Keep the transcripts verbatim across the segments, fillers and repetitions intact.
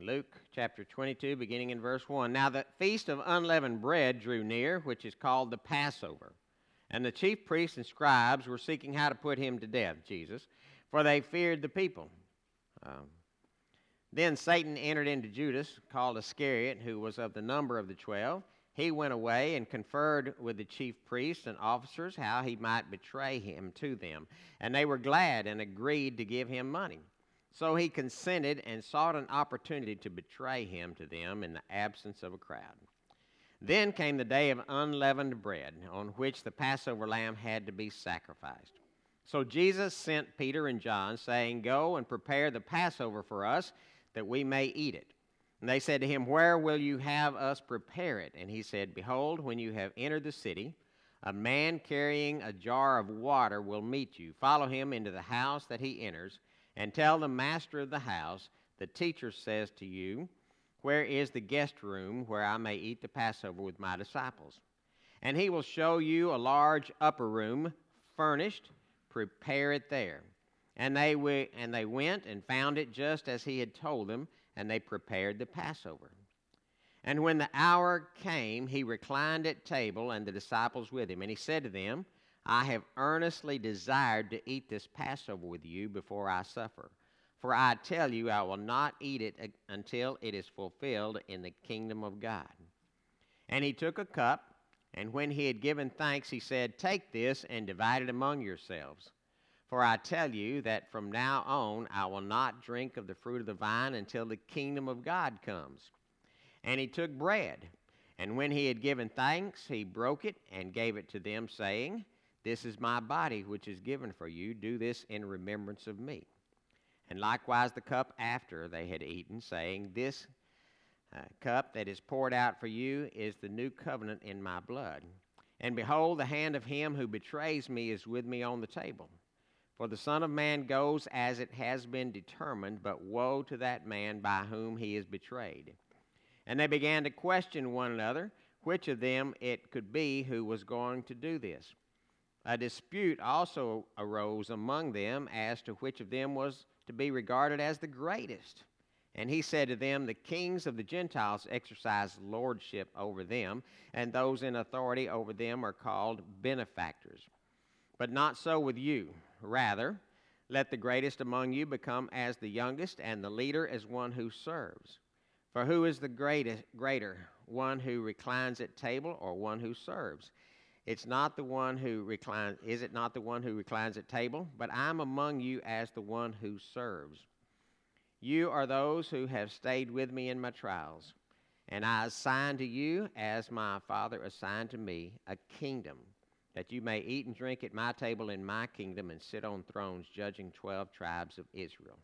Luke chapter twenty-two, beginning in verse one. Now the feast of unleavened bread drew near, which is called the Passover. And the chief priests and scribes were seeking how to put him to death, Jesus, for they feared the people. Um, then Satan entered into Judas, called Iscariot, who was of the number of the twelve. He went away and conferred with the chief priests and officers how he might betray him to them. And they were glad and agreed to give him money. So he consented and sought an opportunity to betray him to them in the absence of a crowd. Then came the day of unleavened bread, on which the Passover lamb had to be sacrificed. So Jesus sent Peter and John, saying, Go and prepare the Passover for us, that we may eat it. And they said to him, Where will you have us prepare it? And he said, Behold, when you have entered the city, a man carrying a jar of water will meet you. Follow him into the house that he enters, and tell the master of the house, The teacher says to you, Where is the guest room where I may eat the Passover with my disciples? And he will show you a large upper room, furnished. Prepare it there. And they, w- and they went and found it just as he had told them, and they prepared the Passover. And when the hour came, he reclined at table, and the disciples with him. And he said to them, I have earnestly desired to eat this Passover with you before I suffer. For I tell you, I will not eat it until it is fulfilled in the kingdom of God. And he took a cup, and when he had given thanks, he said, Take this and divide it among yourselves. For I tell you that from now on I will not drink of the fruit of the vine until the kingdom of God comes. And he took bread, and when he had given thanks, he broke it and gave it to them, saying, This is my body, which is given for you. Do this in remembrance of me. And likewise the cup after they had eaten, saying, This uh, cup that is poured out for you is the new covenant in my blood. And behold, the hand of him who betrays me is with me on the table. For the Son of Man goes as it has been determined, but woe to that man by whom he is betrayed. And they began to question one another, which of them it could be who was going to do this. A dispute also arose among them as to which of them was to be regarded as the greatest. And he said to them, The kings of the Gentiles exercise lordship over them, and those in authority over them are called benefactors. But not so with you. Rather, let the greatest among you become as the youngest, and the leader as one who serves. For who is the greatest, greater, one who reclines at table or one who serves? It's not the one who reclines, is it not the one who reclines at table? But I'm among you as the one who serves. You are those who have stayed with me in my trials, and I assign to you, as my Father assigned to me, a kingdom, that you may eat and drink at my table in my kingdom and sit on thrones judging twelve tribes of Israel.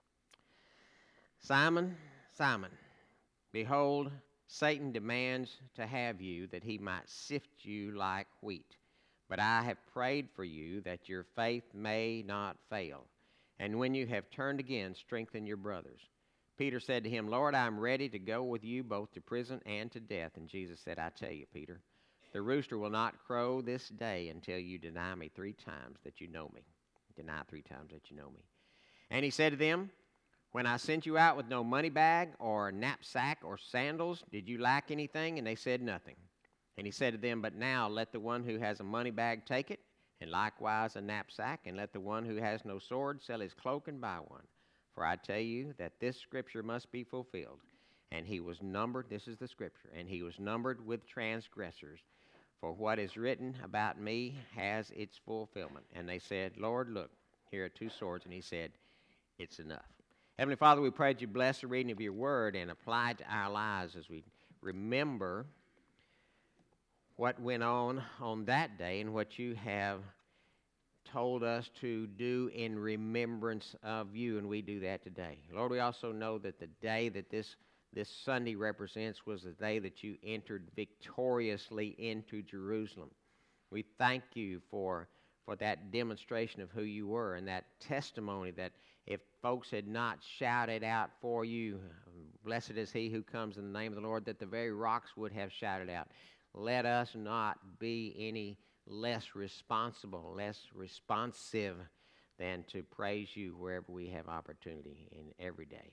Simon, Simon, behold, Satan demands to have you that he might sift you like wheat. But I have prayed for you that your faith may not fail. And when you have turned again, strengthen your brothers. Peter said to him, Lord, I am ready to go with you both to prison and to death. And Jesus said, I tell you, Peter, the rooster will not crow this day until you deny me three times that you know me. Deny three times that you know me. And he said to them, When I sent you out with no money bag or knapsack or sandals, did you lack anything? And they said nothing. And he said to them, But now let the one who has a money bag take it, and likewise a knapsack, and let the one who has no sword sell his cloak and buy one. For I tell you that this scripture must be fulfilled. And he was numbered, this is the scripture, and he was numbered with transgressors. For what is written about me has its fulfillment. And they said, Lord, look, here are two swords. And he said, It's enough. Heavenly Father, we pray that you bless the reading of your word and apply it to our lives as we remember what went on on that day and what you have told us to do in remembrance of you, and we do that today. Lord, we also know that the day that this, this Sunday represents was the day that you entered victoriously into Jerusalem. We thank you for, for that demonstration of who you were and that testimony that if folks had not shouted out for you, blessed is he who comes in the name of the Lord, that the very rocks would have shouted out. Let us not be any less responsible, less responsive than to praise you wherever we have opportunity in every day.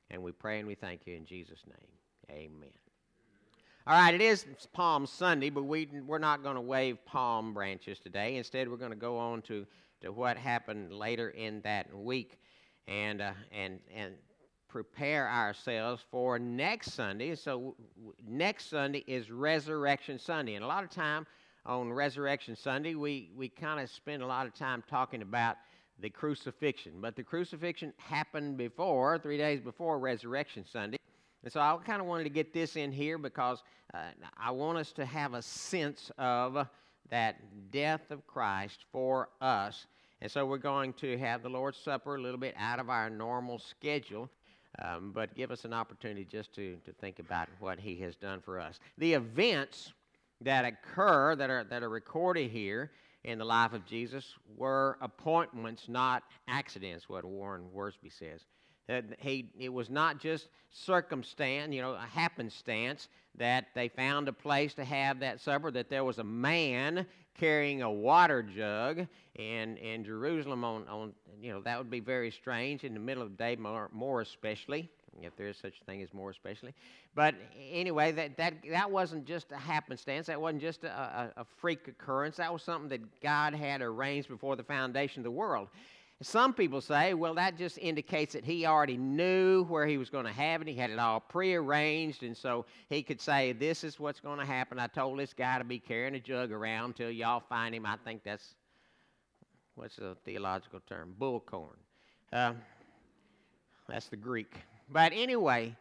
And we pray and we thank you in Jesus' name. Amen. All right, it is Palm Sunday, but we, we're not going to wave palm branches today. Instead, we're going to go on to, to what happened later in that week and, uh, and, and prepare ourselves for next Sunday. So w- next Sunday is Resurrection Sunday. And a lot of time on Resurrection Sunday, we, we kind of spend a lot of time talking about the crucifixion. But the crucifixion happened before, three days before Resurrection Sunday. And so I kind of wanted to get this in here because uh, I want us to have a sense of that death of Christ for us. And so we're going to have the Lord's Supper a little bit out of our normal schedule, um, but give us an opportunity just to, to think about what he has done for us. The events that occur, that are, that are recorded here in the life of Jesus, were appointments, not accidents, what Warren Worsby says. That he, it was not just circumstance, you know, a happenstance that they found a place to have that supper, that there was a man carrying a water jug in, in Jerusalem on, on, you know, that would be very strange in the middle of the day, more, more especially, if there is such a thing as more especially. But anyway, that, that, that wasn't just a happenstance. That wasn't just a, a, a freak occurrence. That was something that God had arranged before the foundation of the world. Some people say, well, that just indicates that he already knew where he was going to have it. He had it all prearranged, and so he could say, this is what's going to happen. I told this guy to be carrying a jug around until y'all find him. I think that's, what's the theological term? Bullcorn. Uh, that's the Greek. But anyway,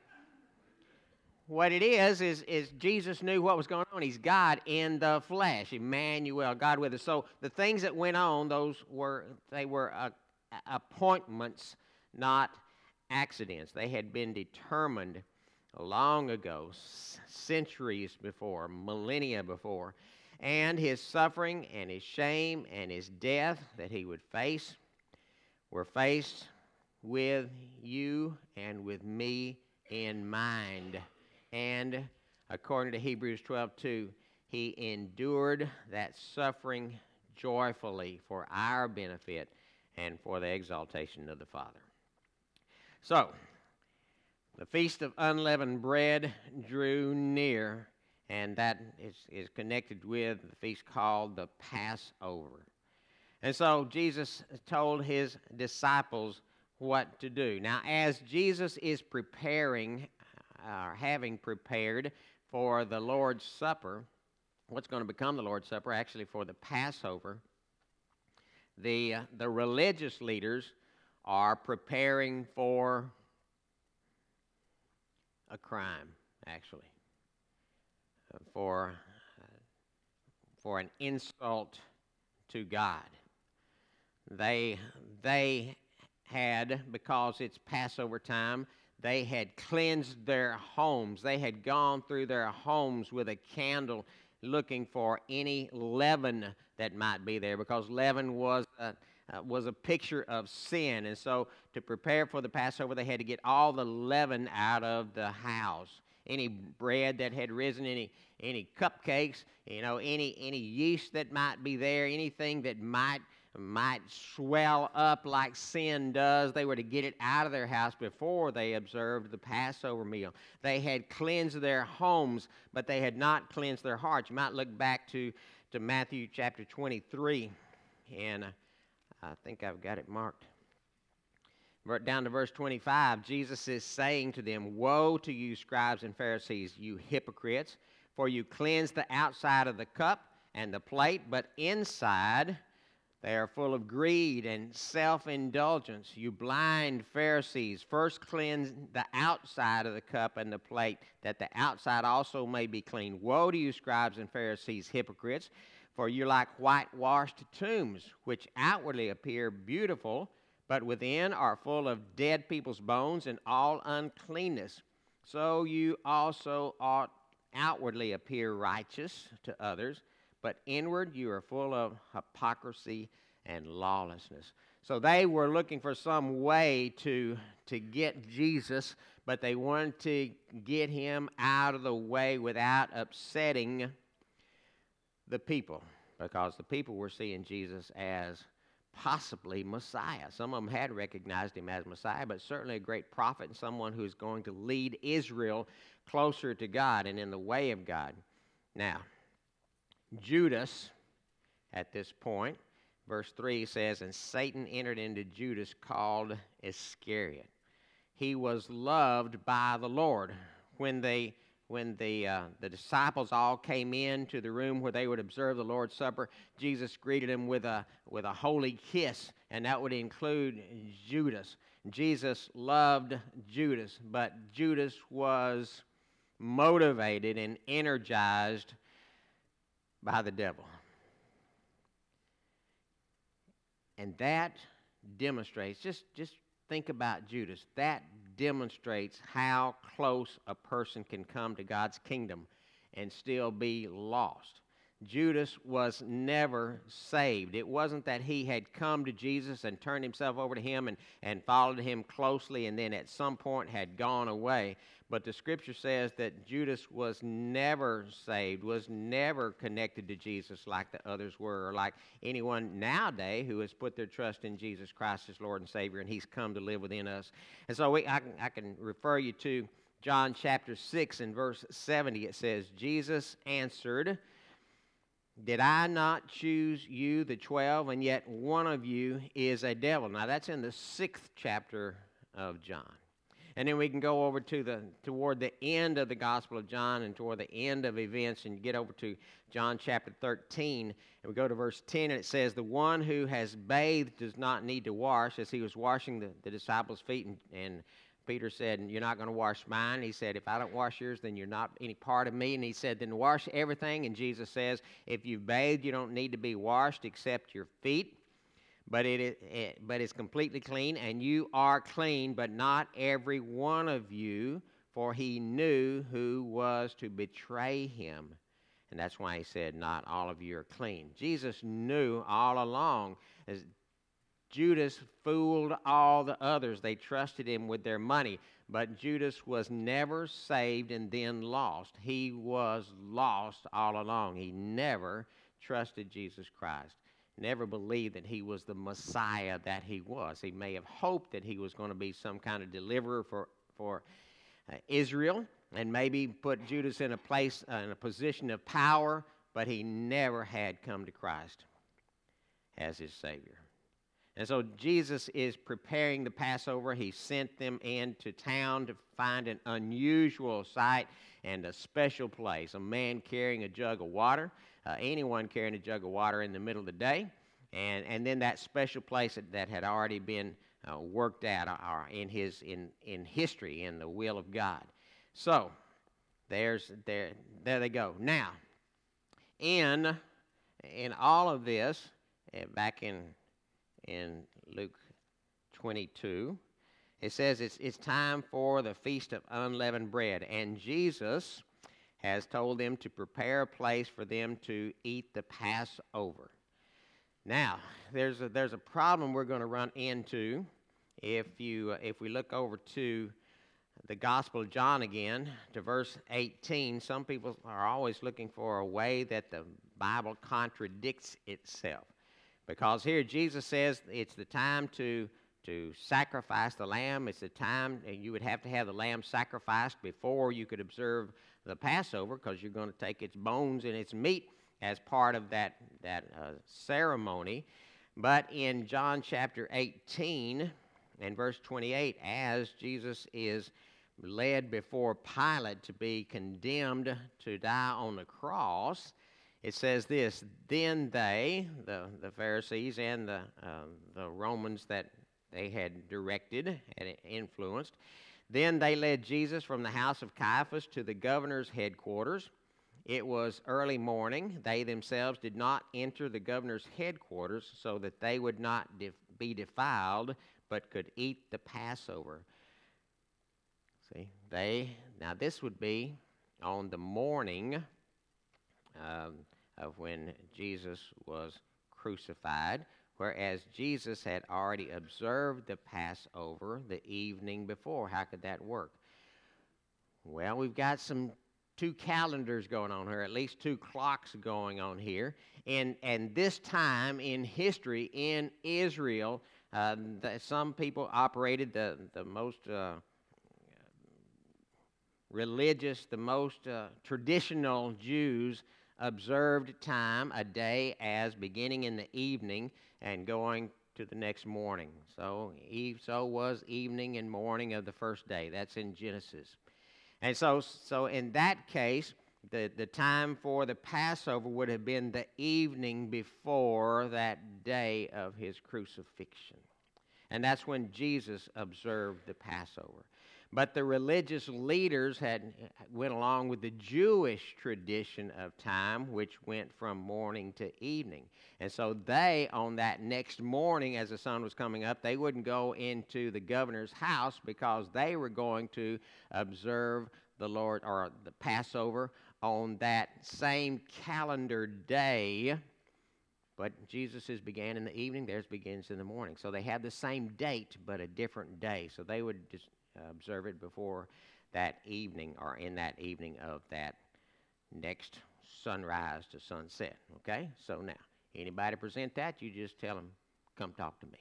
what it is, is, is Jesus knew what was going on. He's God in the flesh, Emmanuel, God with us. So the things that went on, those were, they were uh, appointments, not accidents. They had been determined long ago, centuries before, millennia before. And his suffering and his shame and his death that he would face were faced with you and with me in mind. And according to Hebrews twelve two, he endured that suffering joyfully for our benefit and for the exaltation of the Father. So, the Feast of Unleavened Bread drew near, and that is, is connected with the feast called the Passover. And so Jesus told his disciples what to do. Now, as Jesus is preparing, or uh, having prepared for the Lord's Supper, what's going to become the Lord's Supper, actually for the Passover, the, uh, the religious leaders are preparing for a crime, actually, uh, for, uh, for an insult to God. They, they had, because it's Passover time, they had cleansed their homes. They had gone through their homes with a candle looking for any leaven that might be there, because leaven was a, uh, was a picture of sin. And so to prepare for the Passover, they had to get all the leaven out of the house. Any bread that had risen, any any cupcakes, you know, any any yeast that might be there, anything that might might swell up like sin does, they were to get it out of their house before they observed the Passover meal. They had cleansed their homes, but they had not cleansed their hearts. You might look back to, to Matthew chapter twenty-three, and I think I've got it marked. Down to verse twenty-five, Jesus is saying to them, "Woe to you, scribes and Pharisees, you hypocrites, for you cleanse the outside of the cup and the plate, but inside they are full of greed and self-indulgence. You blind Pharisees, first cleanse the outside of the cup and the plate, that the outside also may be clean. Woe to you, scribes and Pharisees, hypocrites, for you're like whitewashed tombs, which outwardly appear beautiful, but within are full of dead people's bones and all uncleanness. So you also ought outwardly appear righteous to others, but inward you are full of hypocrisy and lawlessness." So they were looking for some way to, to get Jesus, but they wanted to get him out of the way without upsetting the people, because the people were seeing Jesus as possibly Messiah. Some of them had recognized him as Messiah, but certainly a great prophet and someone who's going to lead Israel closer to God and in the way of God. Now, Judas, at this point, verse three says, and Satan entered into Judas called Iscariot. He was loved by the Lord. When they When the, uh, the disciples all came into the room where they would observe the Lord's Supper, Jesus greeted them with a, with a holy kiss, and that would include Judas. Jesus loved Judas, but Judas was motivated and energized by the devil. And that demonstrates, just, just think about Judas, that demonstrates how close a person can come to God's kingdom and still be lost. Judas was never saved. It wasn't that he had come to Jesus and turned himself over to him and, and followed him closely and then at some point had gone away. But the Scripture says that Judas was never saved, was never connected to Jesus like the others were, or like anyone nowadays who has put their trust in Jesus Christ as Lord and Savior, and He's come to live within us. And so we, I, can, I can refer you to John chapter six and verse seventy. It says, Jesus answered, did I not choose you, the twelve, and yet one of you is a devil? Now that's in the sixth chapter of John. And then we can go over to the toward the end of the Gospel of John and toward the end of events and get over to John chapter thirteen. And we go to verse ten, and it says, the one who has bathed does not need to wash, as he was washing the, the disciples' feet. And, and Peter said, you're not going to wash mine. He said, if I don't wash yours, then you're not any part of me. And he said, then wash everything. And Jesus says, if you've bathed, you don't need to be washed except your feet. But it, is, it but it's completely clean, and you are clean, but not every one of you, for he knew who was to betray him. And that's why he said, not all of you are clean. Jesus knew all along, as Judas fooled all the others. They trusted him with their money, but Judas was never saved and then lost. He was lost all along. He never trusted Jesus Christ. Never believed that he was the Messiah that he was. He may have hoped that he was going to be some kind of deliverer for, for uh, Israel and maybe put Judas in a place, uh, in a position of power, but he never had come to Christ as his Savior. And so Jesus is preparing the Passover. He sent them into town to find an unusual sight and a special place. A man carrying a jug of water. Uh, anyone carrying a jug of water in the middle of the day, and, and then that special place that, that had already been uh, worked out uh, in his in, in history, in the will of God. So there's there there they go. Now, in in all of this, uh, back in in Luke twenty-two, it says it's it's time for the Feast of Unleavened Bread, and Jesus has told them to prepare a place for them to eat the Passover. Now, there's a, there's a problem we're going to run into if you uh, if we look over to the Gospel of John again, to verse eighteen. Some people are always looking for a way that the Bible contradicts itself. Because here Jesus says it's the time to to sacrifice the lamb. It's the time, and you would have to have the lamb sacrificed before you could observe the Passover, because you're going to take its bones and its meat as part of that, that uh, ceremony. But in John chapter eighteen and verse twenty-eight, as Jesus is led before Pilate to be condemned to die on the cross, it says this, then they, the, the Pharisees and the, uh, the Romans that they had directed and influenced, then they led Jesus from the house of Caiaphas to the governor's headquarters. It was early morning. They themselves did not enter the governor's headquarters so that they would not def- be defiled, but could eat the Passover. See, they, now this would be on the morning um, of when Jesus was crucified, whereas Jesus had already observed the Passover the evening before. How could that work? Well, we've got some two calendars going on here, at least two clocks going on here. And, and this time in history in Israel, uh, the, some people operated the, the most uh, religious, the most uh, traditional Jews observed time, a day, as beginning in the evening and going to the next morning. So, eve, so was evening and morning of the first day. That's in Genesis. And so, so in that case, the, the time for the Passover would have been the evening before that day of his crucifixion. And that's when Jesus observed the Passover. But the religious leaders had went along with the Jewish tradition of time, which went from morning to evening. And so they, on that next morning as the sun was coming up, they wouldn't go into the governor's house because they were going to observe the Lord or the Passover on that same calendar day. But Jesus' began in the evening, theirs begins in the morning. So they had the same date, but a different day. So they would just observe it before that evening or in that evening of that next sunrise to sunset. Okay? So now, anybody present that, you just tell them, come talk to me.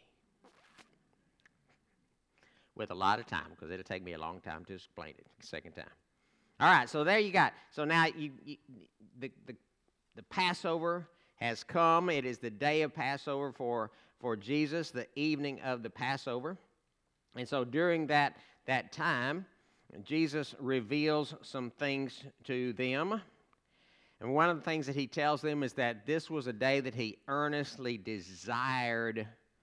With a lot of time, because it'll take me a long time to explain it the second time. All right, so there you got. So now you, you, the, the, the Passover has come. It is the day of Passover for, for Jesus, the evening of the Passover. And so during that that time, Jesus reveals some things to them. And one of the things that he tells them is that this was a day that he earnestly desired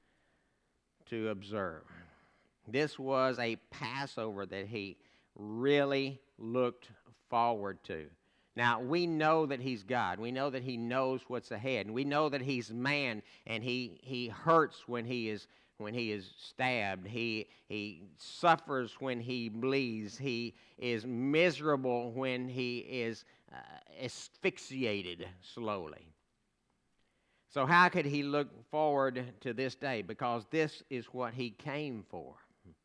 to observe. This was a Passover that he really looked forward to. Now, we know that he's God. We know that he knows what's ahead. And we know that he's man, and he, he hurts when he is when he is stabbed. He, he suffers when he bleeds. He is miserable when he is uh, asphyxiated slowly. So how could he look forward to this day? Because this is what he came for.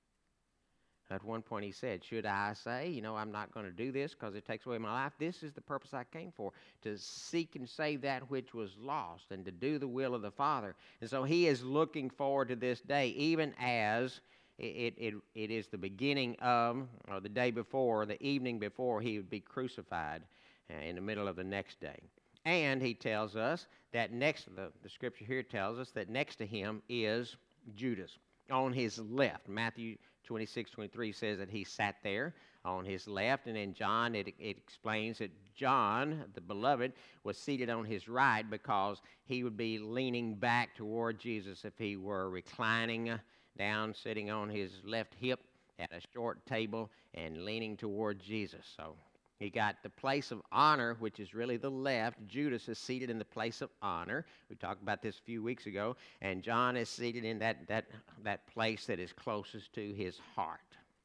At one point he said, should I say, you know, I'm not going to do this because it takes away my life? This is the purpose I came for, to seek and save that which was lost and to do the will of the Father. And so he is looking forward to this day, even as it, it, it is the beginning of, or the day before, the evening before he would be crucified uh, in the middle of the next day. And he tells us that next, the, the scripture here tells us that next to him is Judas on his left. Matthew twenty-six, twenty-three says that he sat there on his left, and in John it, it explains that John, the beloved, was seated on his right because he would be leaning back toward Jesus if he were reclining down, sitting on his left hip at a short table and leaning toward Jesus. So he got the place of honor, which is really the left. Judas is seated in the place of honor. We talked about this a few weeks ago. And John is seated in that, that, that place that is closest to his heart.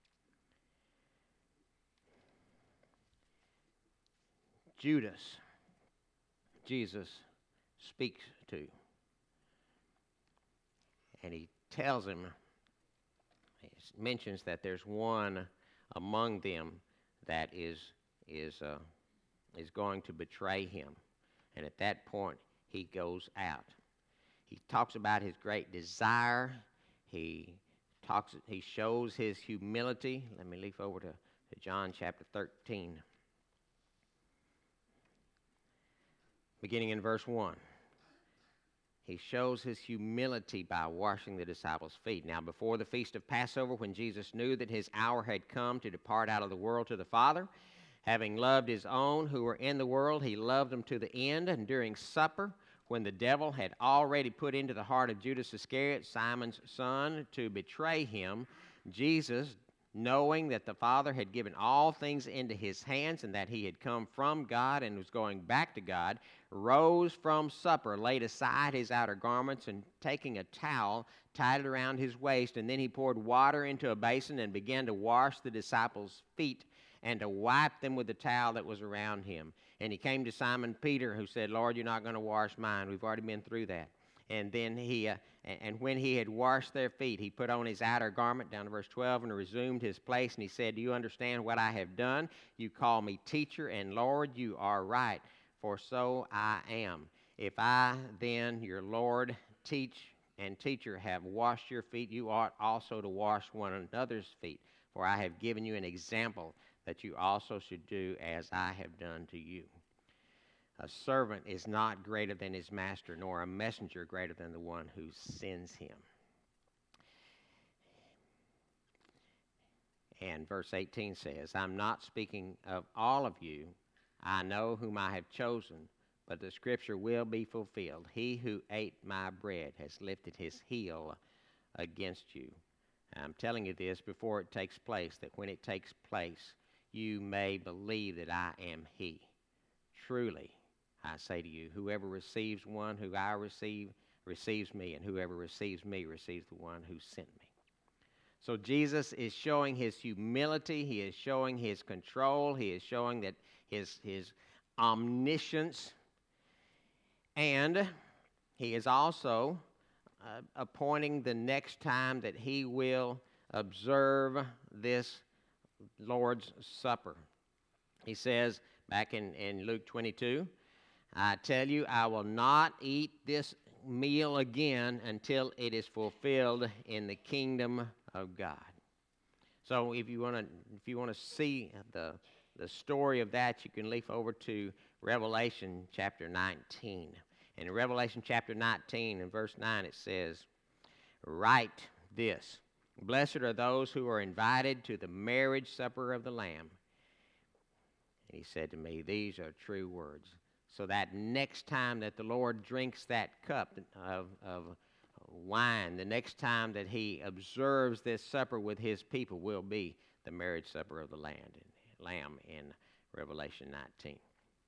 Judas, Jesus speaks to. And he tells him, he mentions that there's one among them that is is uh, is going to betray him. And at that point, he goes out. He talks about his great desire. He talks. He shows his humility. Let me leaf over to, to John chapter thirteen, beginning in verse one. He shows his humility by washing the disciples' feet. Now, before the feast of Passover, when Jesus knew that his hour had come to depart out of the world to the Father, having loved his own who were in the world, he loved them to the end. And during supper, when the devil had already put into the heart of Judas Iscariot, Simon's son, to betray him, Jesus, knowing that the Father had given all things into his hands and that he had come from God and was going back to God, rose from supper, laid aside his outer garments, and taking a towel, tied it around his waist, and then he poured water into a basin and began to wash the disciples' feet and to wipe them with the towel that was around him. And he came to Simon Peter, who said, Lord, you're not going to wash mine. We've already been through that. And then he, uh, and when he had washed their feet, he put on his outer garment, down to verse twelve, and resumed his place. And he said, do you understand what I have done? You call me teacher and Lord. You are right, for so I am. If I then, your Lord, teach and teacher, have washed your feet, you ought also to wash one another's feet. For I have given you an example that you also should do as I have done to you. A servant is not greater than his master, nor a messenger greater than the one who sends him. And verse eighteen says, I'm not speaking of all of you. I know whom I have chosen, but the scripture will be fulfilled. He who ate my bread has lifted his heel against you. I'm telling you this before it takes place, that when it takes place, you may believe that I am he. Truly, I say to you, whoever receives one who I receive, receives me, and whoever receives me receives the one who sent me. So Jesus is showing his humility. He is showing his control. He is showing that his, his omniscience. And he is also uh, appointing the next time that he will observe this Lord's Supper. He says back in, in Luke twenty-two, I tell you, I will not eat this meal again until it is fulfilled in the kingdom of God. So if you want to if you want to see the the story of that, you can leaf over to Revelation chapter nineteen. And in Revelation chapter nineteen, in verse nine, it says, write this, blessed are those who are invited to the marriage supper of the Lamb. And he said to me, these are true words. So that next time that the Lord drinks that cup of, of wine, the next time that he observes this supper with his people will be the marriage supper of the land, Lamb in Revelation nineteen.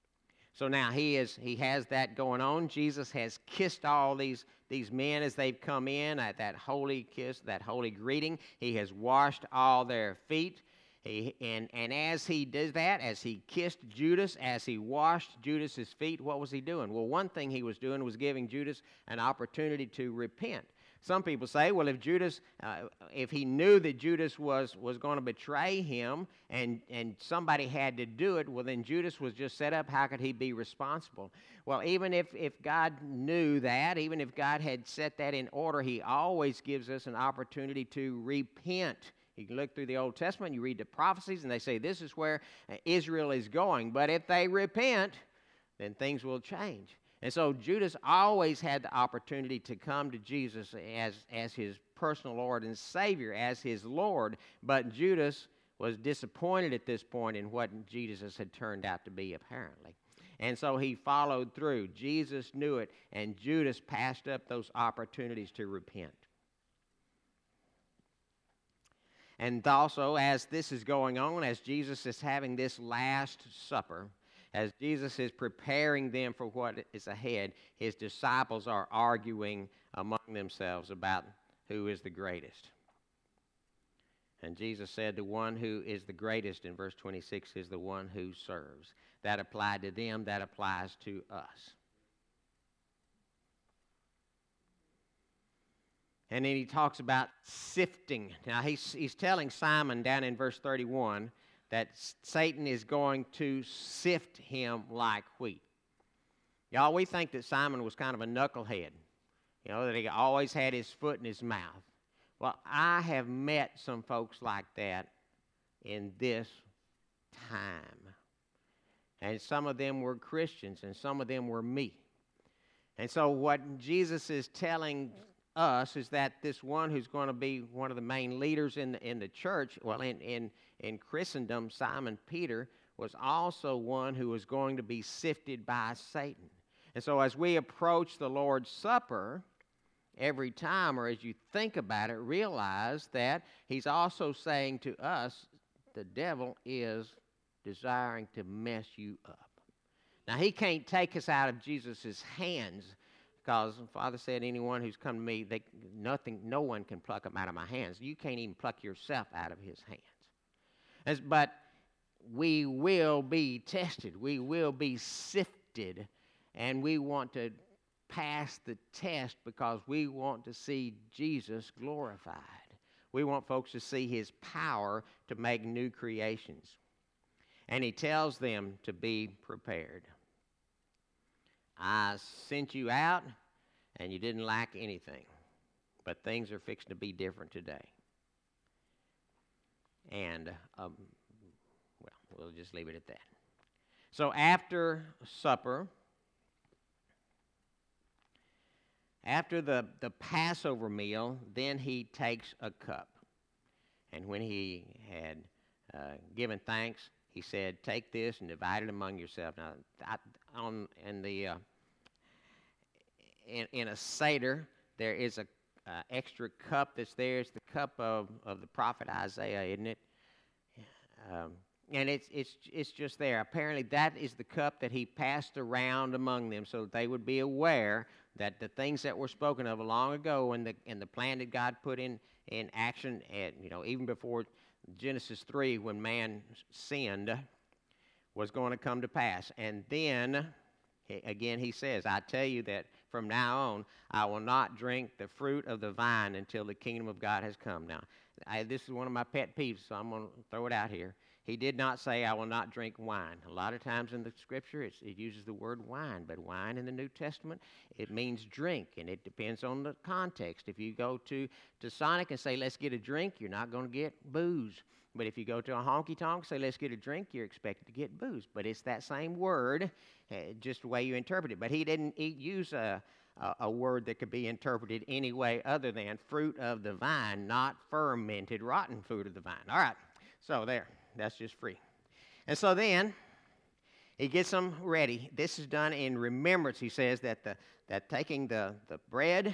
So now he is he has that going on. Jesus has kissed all these, these men as they've come in at that holy kiss, that holy greeting. He has washed all their feet. He, and, and as he did that, as he kissed Judas, as he washed Judas's feet, what was he doing? Well, one thing he was doing was giving Judas an opportunity to repent. Some people say, well, if Judas, uh, if he knew that Judas was, was going to betray him and, and somebody had to do it, well, then Judas was just set up. How could he be responsible? Well, even if, if God knew that, even if God had set that in order, he always gives us an opportunity to repent. You can look through the Old Testament, you read the prophecies, and they say this is where Israel is going. But if they repent, then things will change. And so Judas always had the opportunity to come to Jesus as, as his personal Lord and Savior, as his Lord. But Judas was disappointed at this point in what Jesus had turned out to be, apparently. And so he followed through. Jesus knew it, and Judas passed up those opportunities to repent. And also, as this is going on, as Jesus is having this Last Supper, as Jesus is preparing them for what is ahead, his disciples are arguing among themselves about who is the greatest. And Jesus said the one who is the greatest in verse twenty-six is the one who serves. That applied to them, that applies to us. And then he talks about sifting. Now, he's, he's telling Simon down in verse thirty-one that Satan is going to sift him like wheat. Y'all, we think that Simon was kind of a knucklehead, you know, that he always had his foot in his mouth. Well, I have met some folks like that in this time. And some of them were Christians, and some of them were me. And so what Jesus is telling us is that this one who's going to be one of the main leaders in the, in the church, well, in, in, in Christendom, Simon Peter, was also one who was going to be sifted by Satan. And so as we approach the Lord's Supper, every time, or as you think about it, realize that he's also saying to us, the devil is desiring to mess you up. Now, he can't take us out of Jesus' hands, because the Father said, anyone who's come to me, they, nothing, no one can pluck them out of my hands. You can't even pluck yourself out of his hands. As, but we will be tested. We will be sifted. And we want to pass the test because we want to see Jesus glorified. We want folks to see his power to make new creations. And he tells them to be prepared. I sent you out, and you didn't lack anything. But things are fixing to be different today. And, um, well, we'll just leave it at that. So after supper, after the, the Passover meal, then he takes a cup. And when he had uh, given thanks, he said, take this and divide it among yourself. Now, I, on in the uh, in, in a Seder, there is a uh, extra cup that's there. It's the cup of, of the prophet Isaiah, isn't it? Um, and it's it's it's just there. Apparently, that is the cup that he passed around among them, so that they would be aware that the things that were spoken of long ago, and the and the plan that God put in in action, at, you know, even before Genesis three, when man sinned, was going to come to pass. And then, again, he says, I tell you that from now on, I will not drink the fruit of the vine until the kingdom of God has come. Now, I, this is one of my pet peeves, so I'm going to throw it out here. He did not say, I will not drink wine. A lot of times in the Scripture, it's, it uses the word wine, but wine in the New Testament, it means drink, and it depends on the context. If you go to, to Sonic and say, let's get a drink, you're not going to get booze. But if you go to a honky-tonk, say, let's get a drink, you're expected to get booze. But it's that same word, uh, just the way you interpret it. But he didn't he use a, a, a word that could be interpreted any way other than fruit of the vine, not fermented, rotten fruit of the vine. All right, so there. That's just free. And so then, he gets them ready. This is done in remembrance. He says that the that taking the, the bread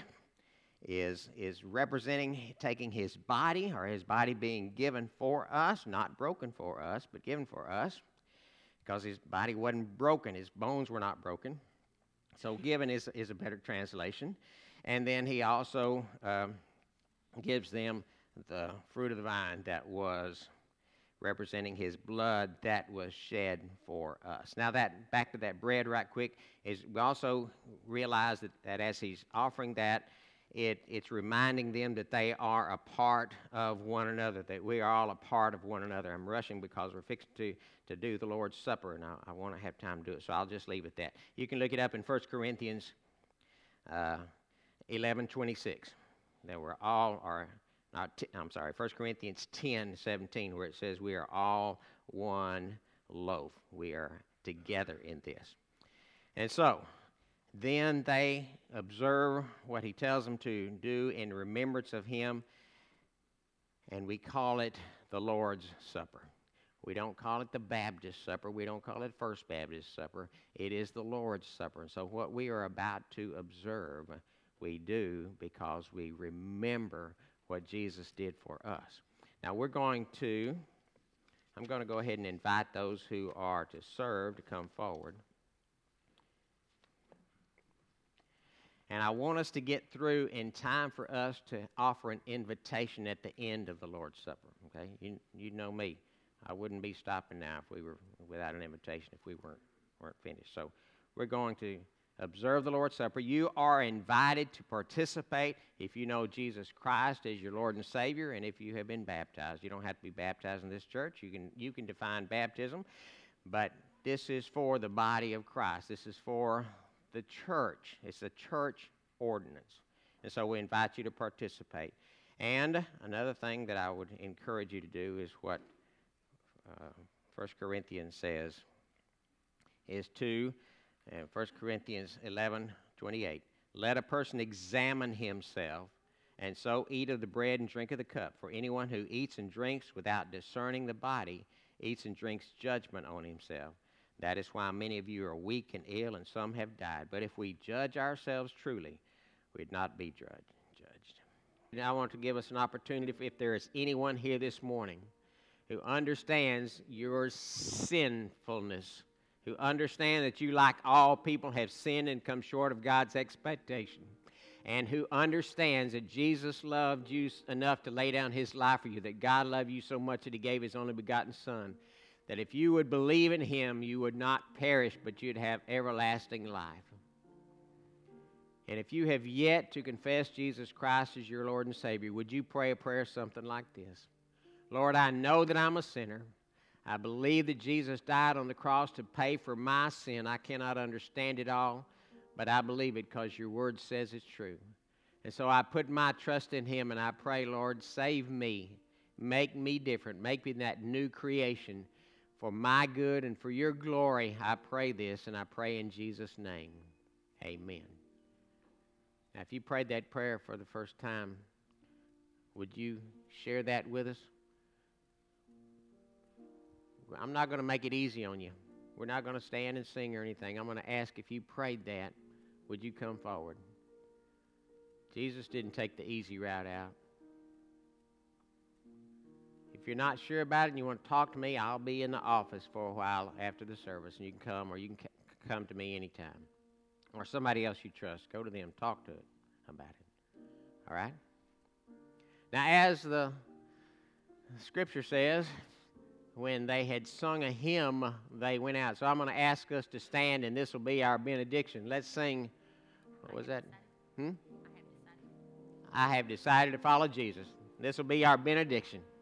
is, is representing taking his body, or his body being given for us, not broken for us, but given for us, because his body wasn't broken. His bones were not broken. So given is, is a better translation. And then he also um, gives them the fruit of the vine that was representing his blood that was shed for us. Now, that back to that bread right quick, is we also realize that, that as he's offering that, it, it's reminding them that they are a part of one another, that we are all a part of one another. I'm rushing because we're fixing to, to do the Lord's Supper, and I, I want to have time to do it, so I'll just leave it at that. You can look it up in First Corinthians uh, eleven twenty-six. That we're all are Not t- I'm sorry, First Corinthians ten seventeen, where it says we are all one loaf. We are together in this. And so, then they observe what he tells them to do in remembrance of him, and we call it the Lord's Supper. We don't call it the Baptist Supper. We don't call it First Baptist Supper. It is the Lord's Supper. And so what we are about to observe, we do because we remember what Jesus did for us. Now we're going to, I'm going to go ahead and invite those who are to serve to come forward. And I want us to get through in time for us to offer an invitation at the end of the Lord's Supper. Okay, you you know me, I wouldn't be stopping now if we were without an invitation if we weren't weren't finished. So we're going to observe the Lord's Supper. You are invited to participate if you know Jesus Christ as your Lord and Savior, and if you have been baptized. You don't have to be baptized in this church. You can you can define baptism, but this is for the body of Christ. This is for the church. It's a church ordinance, and so we invite you to participate. And another thing that I would encourage you to do is what uh, First Corinthians says, is to And First Corinthians eleven twenty-eight, let a person examine himself, and so eat of the bread and drink of the cup. For anyone who eats and drinks without discerning the body eats and drinks judgment on himself. That is why many of you are weak and ill, and some have died. But if we judge ourselves truly, we'd not be judged. judged. Now I want to give us an opportunity, if, if there is anyone here this morning who understands your sinfulness, who understand that you, like all people, have sinned and come short of God's expectation, and who understands that Jesus loved you enough to lay down his life for you, that God loved you so much that he gave his only begotten Son, that if you would believe in him, you would not perish, but you'd have everlasting life. And if you have yet to confess Jesus Christ as your Lord and Savior, would you pray a prayer something like this? Lord, I know that I'm a sinner. I believe that Jesus died on the cross to pay for my sin. I cannot understand it all, but I believe it because your word says it's true. And so I put my trust in him, and I pray, Lord, save me. Make me different. Make me that new creation for my good and for your glory. I pray this, and I pray in Jesus' name. Amen. Now, if you prayed that prayer for the first time, would you share that with us? I'm not going to make it easy on you. We're not going to stand and sing or anything. I'm going to ask if you prayed that, would you come forward? Jesus didn't take the easy route out. If you're not sure about it and you want to talk to me, I'll be in the office for a while after the service, and you can come, or you can c- come to me anytime. Or somebody else you trust. Go to them. Talk to it about it. All right? Now, as the Scripture says, when they had sung a hymn, they went out. So I'm going to ask us to stand, and this will be our benediction. Let's sing. What was that? Hmm? I have decided to follow Jesus. This will be our benediction.